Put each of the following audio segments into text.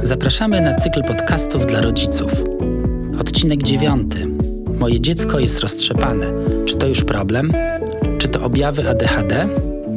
Zapraszamy na cykl podcastów dla rodziców. Odcinek 9. Moje dziecko jest roztrzepane. Czy to już problem? Czy to objawy ADHD?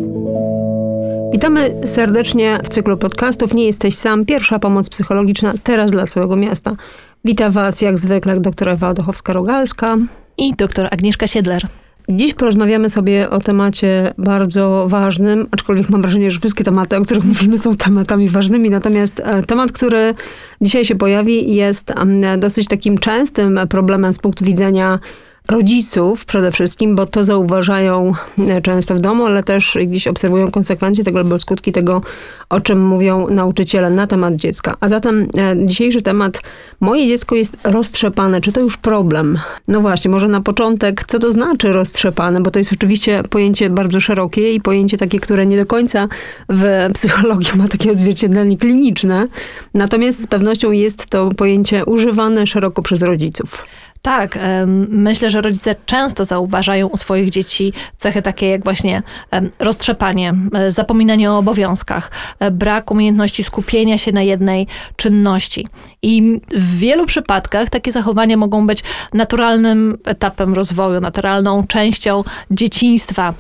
Witamy serdecznie w cyklu podcastów Nie jesteś sam. Pierwsza pomoc psychologiczna teraz dla całego miasta. Witam Was jak zwykle dr Ewa Odochowska-Rogalska i dr Agnieszka Siedler. Dziś porozmawiamy sobie o temacie bardzo ważnym, aczkolwiek mam wrażenie, że wszystkie tematy, o których mówimy, są tematami ważnymi. Natomiast temat, który dzisiaj się pojawi, jest dosyć takim częstym problemem z punktu widzenia rodziców przede wszystkim, bo to zauważają często w domu, ale też gdzieś obserwują konsekwencje tego albo skutki tego, o czym mówią nauczyciele na temat dziecka. A zatem dzisiejszy temat: moje dziecko jest roztrzepane. Czy to już problem? No właśnie, może na początek, co to znaczy roztrzepane? Bo to jest oczywiście pojęcie bardzo szerokie i pojęcie takie, które nie do końca w psychologii ma takie odzwierciedlenie kliniczne. Natomiast z pewnością jest to pojęcie używane szeroko przez rodziców. Tak, myślę, że rodzice często zauważają u swoich dzieci cechy takie jak właśnie roztrzepanie, zapominanie o obowiązkach, brak umiejętności skupienia się na jednej czynności. I w wielu przypadkach takie zachowania mogą być naturalnym etapem rozwoju, naturalną częścią dzieciństwa.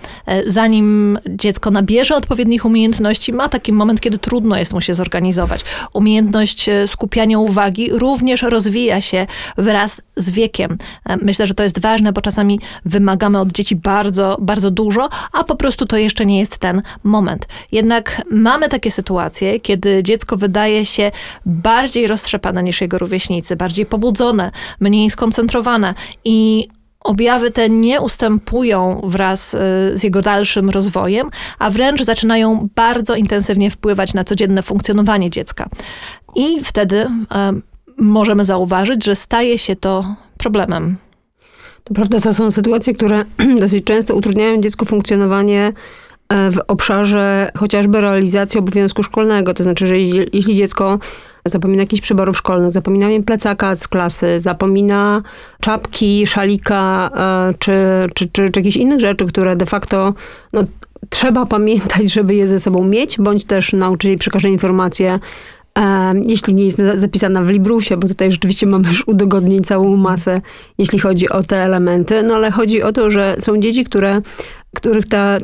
Zanim dziecko nabierze odpowiednich umiejętności, ma taki moment, kiedy trudno jest mu się zorganizować. Umiejętność skupiania uwagi również rozwija się wraz z wiekiem. Myślę, że to jest ważne, bo czasami wymagamy od dzieci bardzo, bardzo dużo, a po prostu to jeszcze nie jest ten moment. Jednak mamy takie sytuacje, kiedy dziecko wydaje się bardziej roztrzepane niż jego rówieśnicy, bardziej pobudzone, mniej skoncentrowane i objawy te nie ustępują wraz z jego dalszym rozwojem, a wręcz zaczynają bardzo intensywnie wpływać na codzienne funkcjonowanie dziecka. I wtedy możemy zauważyć, że staje się to problemem. To prawda, to są sytuacje, które dosyć często utrudniają dziecku funkcjonowanie w obszarze chociażby realizacji obowiązku szkolnego. To znaczy, że jeśli dziecko zapomina jakichś przyborów szkolnych, zapomina plecaka z klasy, zapomina czapki, szalika, czy jakichś innych rzeczy, które de facto trzeba pamiętać, żeby je ze sobą mieć, bądź też nauczyciel przekaże informację, jeśli nie jest zapisana w Librusie, bo tutaj rzeczywiście mamy już udogodnień całą masę, jeśli chodzi o te elementy. No ale chodzi o to, że są dzieci, których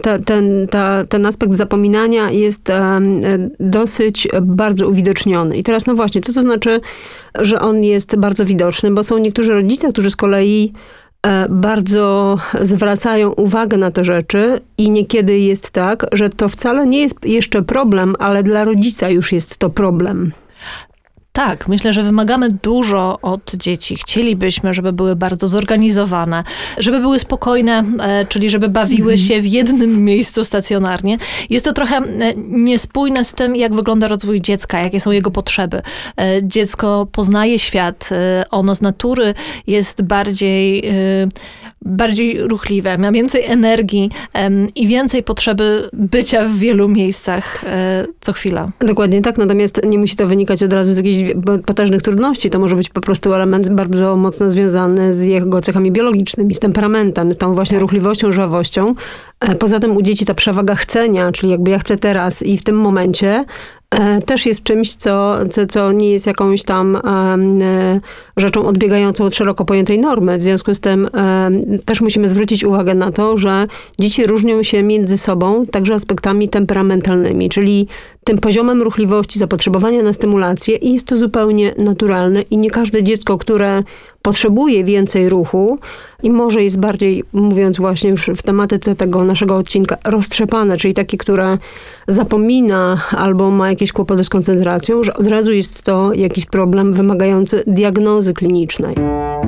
ten aspekt zapominania jest dosyć bardzo uwidoczniony. I teraz no właśnie, co to znaczy, że on jest bardzo widoczny? Bo są niektórzy rodzice, którzy z kolei bardzo zwracają uwagę na te rzeczy i niekiedy jest tak, że to wcale nie jest jeszcze problem, ale dla rodzica już jest to problem. Tak, myślę, że wymagamy dużo od dzieci. Chcielibyśmy, żeby były bardzo zorganizowane, żeby były spokojne, czyli żeby bawiły się w jednym miejscu stacjonarnie. Jest to trochę niespójne z tym, jak wygląda rozwój dziecka, jakie są jego potrzeby. Dziecko poznaje świat, ono z natury jest bardziej ruchliwe, ma więcej energii i więcej potrzeby bycia w wielu miejscach co chwila. Dokładnie tak, natomiast nie musi to wynikać od razu z jakichś potężnych trudności. To może być po prostu element bardzo mocno związany z jego cechami biologicznymi, z temperamentem, z tą właśnie ruchliwością, żwawością. Poza tym u dzieci ta przewaga chcenia, czyli jakby ja chcę teraz i w tym momencie, też jest czymś, co nie jest jakąś tam rzeczą odbiegającą od szeroko pojętej normy. W związku z tym też musimy zwrócić uwagę na to, że dzieci różnią się między sobą także aspektami temperamentalnymi, czyli tym poziomem ruchliwości, zapotrzebowania na stymulację, i jest to zupełnie naturalne i nie każde dziecko, które potrzebuje więcej ruchu i może jest bardziej, mówiąc właśnie już w tematyce tego naszego odcinka, roztrzepane, czyli takie, które zapomina albo ma jakieś kłopoty z koncentracją, że od razu jest to jakiś problem wymagający diagnozy klinicznej.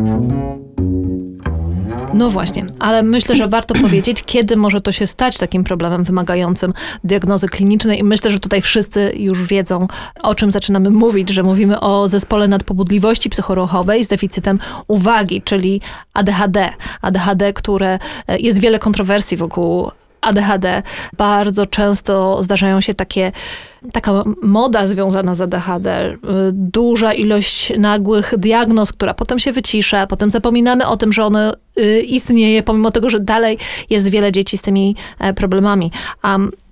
No właśnie, ale myślę, że warto powiedzieć, kiedy może to się stać takim problemem wymagającym diagnozy klinicznej. I myślę, że tutaj wszyscy już wiedzą, o czym zaczynamy mówić, że mówimy o zespole nadpobudliwości psychoruchowej z deficytem uwagi, czyli ADHD. ADHD, które jest wiele kontrowersji wokół ADHD. Bardzo często zdarzają się taka moda związana z ADHD, duża ilość nagłych diagnoz, która potem się wycisza, potem zapominamy o tym, że ono istnieje, pomimo tego, że dalej jest wiele dzieci z tymi problemami. A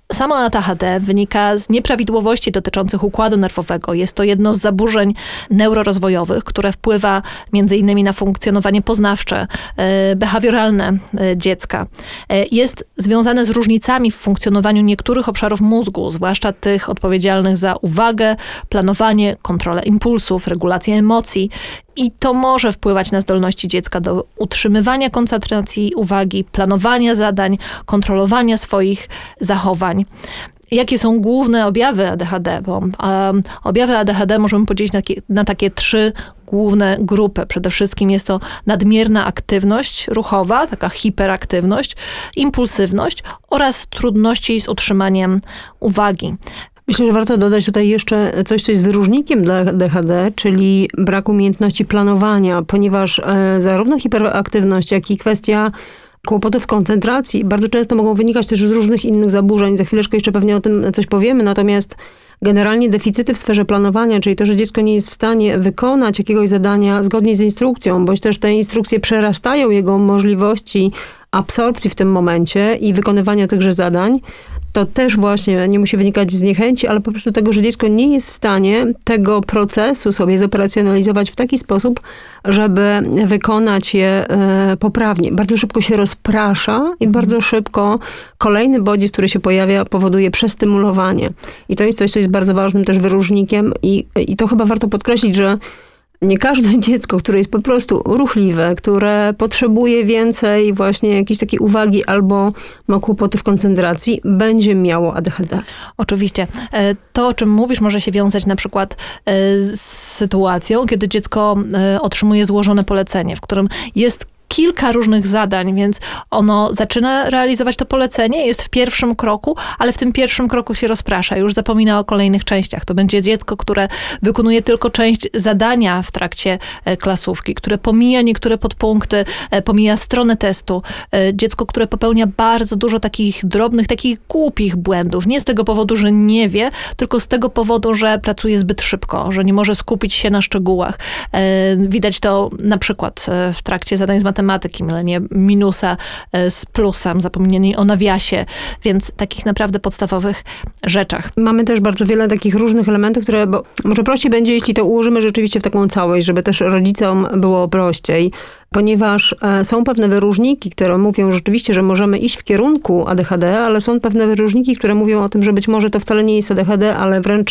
Samo ADHD wynika z nieprawidłowości dotyczących układu nerwowego. Jest to jedno z zaburzeń neurorozwojowych, które wpływa m.in. na funkcjonowanie poznawcze, behawioralne dziecka. Jest związane z różnicami w funkcjonowaniu niektórych obszarów mózgu, zwłaszcza tych odpowiedzialnych za uwagę, planowanie, kontrolę impulsów, regulację emocji. I to może wpływać na zdolności dziecka do utrzymywania koncentracji uwagi, planowania zadań, kontrolowania swoich zachowań. Jakie są główne objawy ADHD? Bo objawy ADHD możemy podzielić na takie 3 główne grupy. Przede wszystkim jest to nadmierna aktywność ruchowa, taka hiperaktywność, impulsywność oraz trudności z utrzymaniem uwagi. Myślę, że warto dodać tutaj jeszcze coś, co jest wyróżnikiem dla ADHD, czyli brak umiejętności planowania, ponieważ zarówno hiperaktywność, jak i kwestia kłopotów z koncentracji bardzo często mogą wynikać też z różnych innych zaburzeń. Za chwileczkę jeszcze pewnie o tym coś powiemy, natomiast generalnie deficyty w sferze planowania, czyli to, że dziecko nie jest w stanie wykonać jakiegoś zadania zgodnie z instrukcją, bądź też te instrukcje przerastają jego możliwości absorpcji w tym momencie i wykonywania tychże zadań, to też właśnie nie musi wynikać z niechęci, ale po prostu tego, że dziecko nie jest w stanie tego procesu sobie zoperacjonalizować w taki sposób, żeby wykonać je poprawnie. Bardzo szybko się rozprasza i bardzo szybko kolejny bodziec, który się pojawia, powoduje przestymulowanie. I to jest coś, co jest bardzo ważnym też wyróżnikiem i to chyba warto podkreślić, że nie każde dziecko, które jest po prostu ruchliwe, które potrzebuje więcej właśnie jakiejś takiej uwagi albo ma kłopoty w koncentracji, będzie miało ADHD. Oczywiście. To, o czym mówisz, może się wiązać na przykład z sytuacją, kiedy dziecko otrzymuje złożone polecenie, w którym jest kilka różnych zadań, więc ono zaczyna realizować to polecenie, jest w pierwszym kroku, ale w tym pierwszym kroku się rozprasza, już zapomina o kolejnych częściach. To będzie dziecko, które wykonuje tylko część zadania w trakcie klasówki, które pomija niektóre podpunkty, pomija stronę testu. Dziecko, które popełnia bardzo dużo takich drobnych, takich głupich błędów. Nie z tego powodu, że nie wie, tylko z tego powodu, że pracuje zbyt szybko, że nie może skupić się na szczegółach. Widać to na przykład w trakcie zadań z matematyki, mylenie minusa z plusem, zapominanie o nawiasie, więc takich naprawdę podstawowych rzeczach. Mamy też bardzo wiele takich różnych elementów, które, bo może prościej będzie, jeśli to ułożymy rzeczywiście w taką całość, żeby też rodzicom było prościej, ponieważ są pewne wyróżniki, które mówią rzeczywiście, że możemy iść w kierunku ADHD, ale są pewne wyróżniki, które mówią o tym, że być może to wcale nie jest ADHD, ale wręcz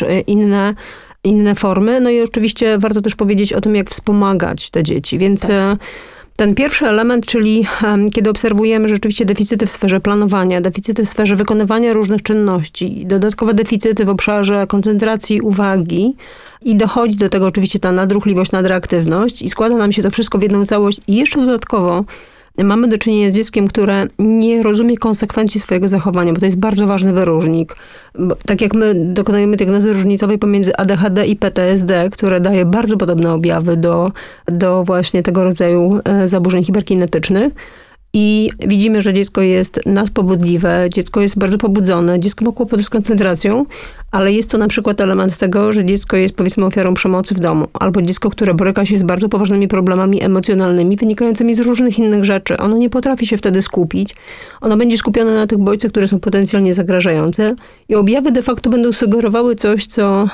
inne formy. No i oczywiście warto też powiedzieć o tym, jak wspomagać te dzieci, więc tak. Ten pierwszy element, czyli kiedy obserwujemy rzeczywiście deficyty w sferze planowania, deficyty w sferze wykonywania różnych czynności, dodatkowe deficyty w obszarze koncentracji uwagi i dochodzi do tego oczywiście ta nadruchliwość, nadreaktywność i składa nam się to wszystko w jedną całość i jeszcze dodatkowo mamy do czynienia z dzieckiem, które nie rozumie konsekwencji swojego zachowania, bo to jest bardzo ważny wyróżnik. Bo tak jak my dokonujemy diagnozy różnicowej pomiędzy ADHD i PTSD, które daje bardzo podobne objawy do właśnie tego rodzaju zaburzeń hiperkinetycznych, i widzimy, że dziecko jest nadpobudliwe, dziecko jest bardzo pobudzone, dziecko ma kłopoty z koncentracją, ale jest to na przykład element tego, że dziecko jest powiedzmy ofiarą przemocy w domu, albo dziecko, które boryka się z bardzo poważnymi problemami emocjonalnymi, wynikającymi z różnych innych rzeczy. Ono nie potrafi się wtedy skupić. Ono będzie skupione na tych bodźcach, które są potencjalnie zagrażające i objawy de facto będą sugerowały coś, co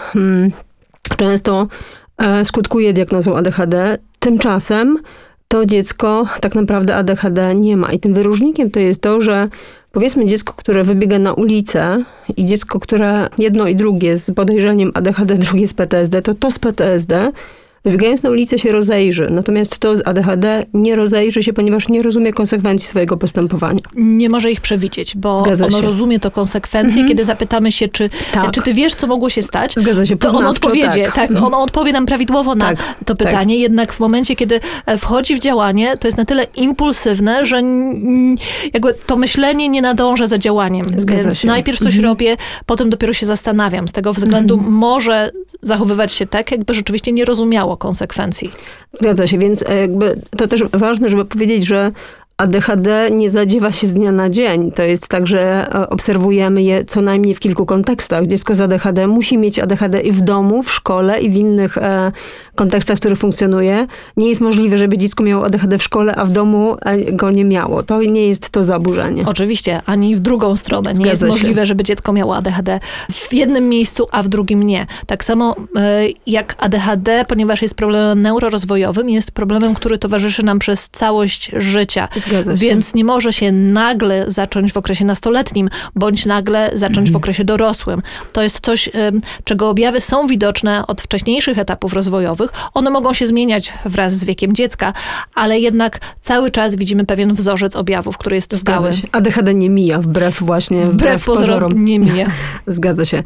często skutkuje diagnozą ADHD. Tymczasem to dziecko tak naprawdę ADHD nie ma. I tym wyróżnikiem to jest to, że powiedzmy dziecko, które wybiega na ulicę i dziecko, które jedno i drugie z podejrzeniem ADHD, drugie z PTSD, to z PTSD wybiegając na ulicę się rozejrzy. Natomiast to z ADHD nie rozejrzy się, ponieważ nie rozumie konsekwencji swojego postępowania. Nie może ich przewidzieć, bo ono rozumie to konsekwencje. Kiedy zapytamy się, czy ty wiesz, co mogło się stać, Zgadza się, to ono ono odpowie nam prawidłowo na to pytanie. Jednak w momencie, kiedy wchodzi w działanie, to jest na tyle impulsywne, że jakby to myślenie nie nadąża za działaniem. Więc najpierw coś robię, potem dopiero się zastanawiam. Z tego względu może zachowywać się tak, jakby rzeczywiście nie rozumiało konsekwencji. Zgadza się, więc jakby to też ważne, żeby powiedzieć, że ADHD nie zadziewa się z dnia na dzień. To jest tak, że obserwujemy je co najmniej w kilku kontekstach. Dziecko z ADHD musi mieć ADHD i w domu, w szkole i w innych kontekstach, w których funkcjonuje. Nie jest możliwe, żeby dziecko miało ADHD w szkole, a w domu go nie miało. To nie jest to zaburzenie. Oczywiście, ani w drugą stronę. Nie jest możliwe, żeby dziecko miało ADHD w jednym miejscu, a w drugim nie. Tak samo jak ADHD, ponieważ jest problemem neurorozwojowym, jest problemem, który towarzyszy nam przez całość życia. Więc nie może się nagle zacząć w okresie nastoletnim, bądź nagle zacząć w okresie dorosłym. To jest coś, czego objawy są widoczne od wcześniejszych etapów rozwojowych. One mogą się zmieniać wraz z wiekiem dziecka, ale jednak cały czas widzimy pewien wzorzec objawów, który jest stały. ADHD nie mija, wbrew pozorom. Nie mija. Zgadza się.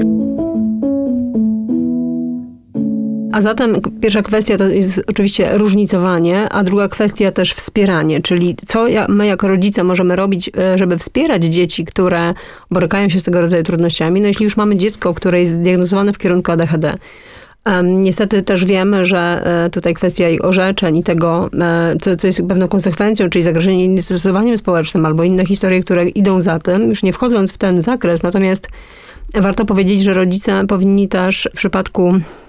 A zatem pierwsza kwestia to jest oczywiście różnicowanie, a druga kwestia też wspieranie, czyli co my jako rodzice możemy robić, żeby wspierać dzieci, które borykają się z tego rodzaju trudnościami. No jeśli już mamy dziecko, które jest zdiagnozowane w kierunku ADHD, niestety też wiemy, że tutaj kwestia i orzeczeń i tego, co jest pewną konsekwencją, czyli zagrożenie niedostosowaniem społecznym albo inne historie, które idą za tym, już nie wchodząc w ten zakres. Natomiast warto powiedzieć, że rodzice powinni też w przypadku,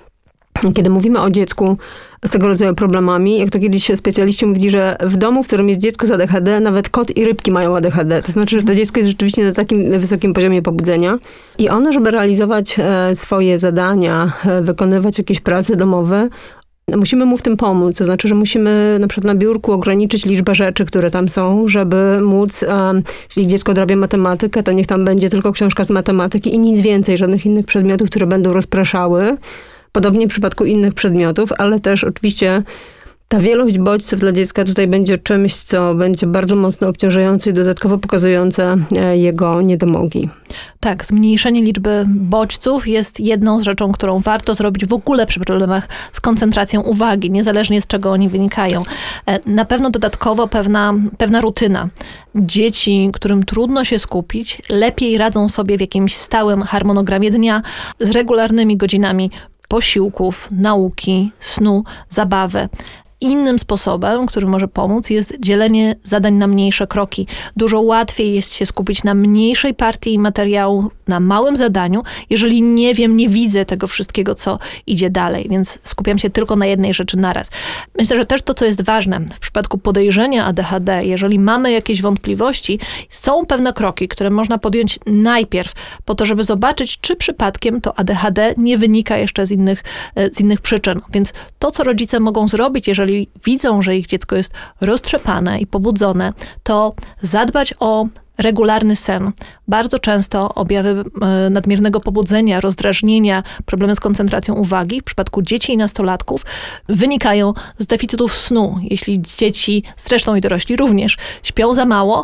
kiedy mówimy o dziecku z tego rodzaju problemami, jak to kiedyś specjaliści mówili, że w domu, w którym jest dziecko z ADHD, nawet kot i rybki mają ADHD. To znaczy, że to dziecko jest rzeczywiście na takim wysokim poziomie pobudzenia. I ono, żeby realizować swoje zadania, wykonywać jakieś prace domowe, musimy mu w tym pomóc. To znaczy, że musimy na przykład na biurku ograniczyć liczbę rzeczy, które tam są, żeby móc, jeśli dziecko odrabia matematykę, to niech tam będzie tylko książka z matematyki i nic więcej, żadnych innych przedmiotów, które będą rozpraszały. Podobnie w przypadku innych przedmiotów, ale też oczywiście ta wielość bodźców dla dziecka tutaj będzie czymś, co będzie bardzo mocno obciążające i dodatkowo pokazujące jego niedomogi. Tak, zmniejszenie liczby bodźców jest jedną z rzeczą, którą warto zrobić w ogóle przy problemach z koncentracją uwagi, niezależnie z czego oni wynikają. Na pewno dodatkowo pewna rutyna. Dzieci, którym trudno się skupić, lepiej radzą sobie w jakimś stałym harmonogramie dnia z regularnymi godzinami posiłków, nauki, snu, zabawy. Innym sposobem, który może pomóc, jest dzielenie zadań na mniejsze kroki. Dużo łatwiej jest się skupić na mniejszej partii materiału, na małym zadaniu, jeżeli nie widzę tego wszystkiego, co idzie dalej, więc skupiam się tylko na jednej rzeczy naraz. Myślę, że też to, co jest ważne w przypadku podejrzenia ADHD, jeżeli mamy jakieś wątpliwości, są pewne kroki, które można podjąć najpierw po to, żeby zobaczyć, czy przypadkiem to ADHD nie wynika jeszcze z innych przyczyn. Więc to, co rodzice mogą zrobić, jeżeli widzą, że ich dziecko jest roztrzepane i pobudzone, to zadbać o regularny sen. Bardzo często objawy nadmiernego pobudzenia, rozdrażnienia, problemy z koncentracją uwagi w przypadku dzieci i nastolatków wynikają z deficytów snu. Jeśli dzieci, zresztą i dorośli również, śpią za mało,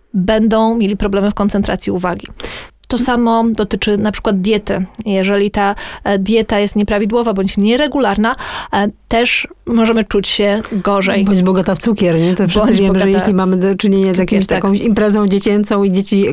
będą mieli problemy w koncentracji uwagi. To samo dotyczy na przykład diety. Jeżeli ta dieta jest nieprawidłowa bądź nieregularna, też możemy czuć się gorzej. Bądź bogata w cukier, nie? To wszyscy wiemy, że jeśli mamy do czynienia z jakimś taką imprezą dziecięcą i dzieci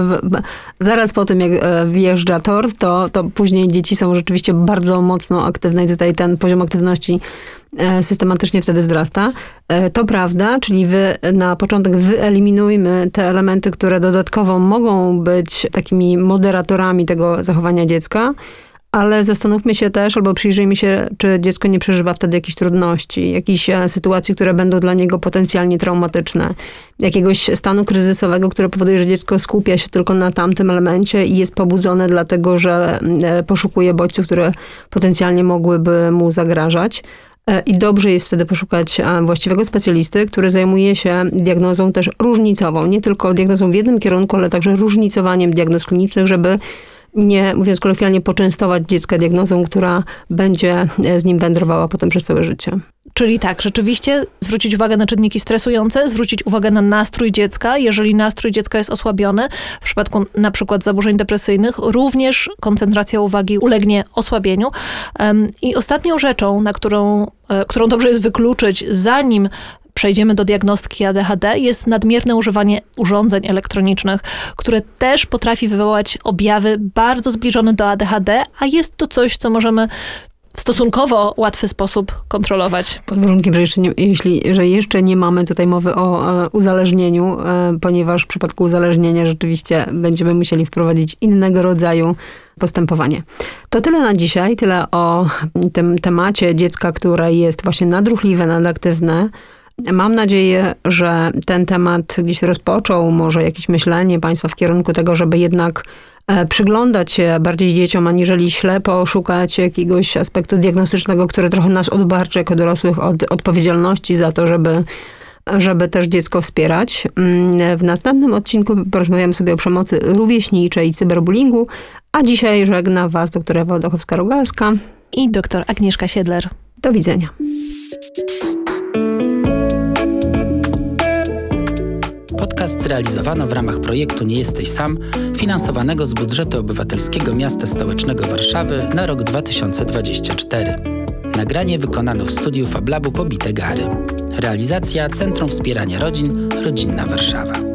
zaraz po tym, jak wjeżdża tort, to później dzieci są rzeczywiście bardzo mocno aktywne i tutaj ten poziom aktywności systematycznie wtedy wzrasta. To prawda, czyli na początek wyeliminujmy te elementy, które dodatkowo mogą być takimi moderatorami tego zachowania dziecka, ale zastanówmy się też, albo przyjrzyjmy się, czy dziecko nie przeżywa wtedy jakichś trudności, jakichś sytuacji, które będą dla niego potencjalnie traumatyczne, jakiegoś stanu kryzysowego, które powoduje, że dziecko skupia się tylko na tamtym elemencie i jest pobudzone dlatego, że poszukuje bodźców, które potencjalnie mogłyby mu zagrażać. I dobrze jest wtedy poszukać właściwego specjalisty, który zajmuje się diagnozą też różnicową. Nie tylko diagnozą w jednym kierunku, ale także różnicowaniem diagnoz klinicznych, żeby nie, mówiąc kolokwialnie, poczęstować dziecka diagnozą, która będzie z nim wędrowała potem przez całe życie. Czyli tak, rzeczywiście zwrócić uwagę na czynniki stresujące, zwrócić uwagę na nastrój dziecka. Jeżeli nastrój dziecka jest osłabiony, w przypadku na przykład zaburzeń depresyjnych, również koncentracja uwagi ulegnie osłabieniu. I ostatnią rzeczą, którą dobrze jest wykluczyć, zanim przejdziemy do diagnostyki ADHD, jest nadmierne używanie urządzeń elektronicznych, które też potrafi wywołać objawy bardzo zbliżone do ADHD, a jest to coś, co możemy w stosunkowo łatwy sposób kontrolować. Pod warunkiem, że jeszcze nie mamy tutaj mowy o uzależnieniu, ponieważ w przypadku uzależnienia rzeczywiście będziemy musieli wprowadzić innego rodzaju postępowanie. To tyle na dzisiaj, tyle o tym temacie dziecka, które jest właśnie nadruchliwe, nadaktywne. Mam nadzieję, że ten temat gdzieś rozpoczął może jakieś myślenie państwa w kierunku tego, żeby jednak przyglądać się bardziej dzieciom, aniżeli ślepo szukać jakiegoś aspektu diagnostycznego, który trochę nas odbarczy jako dorosłych od odpowiedzialności za to, żeby też dziecko wspierać. W następnym odcinku porozmawiamy sobie o przemocy rówieśniczej i cyberbullyingu, a dzisiaj żegna Was doktor Ewa Odochowska-Rogalska I doktor Agnieszka Siedler. Do widzenia. Podcast zrealizowano w ramach projektu Nie jesteś sam, finansowanego z budżetu obywatelskiego Miasta Stołecznego Warszawy na rok 2024. Nagranie wykonano w studiu FabLabu Pobite Gary. Realizacja Centrum Wspierania Rodzin, Rodzinna Warszawa.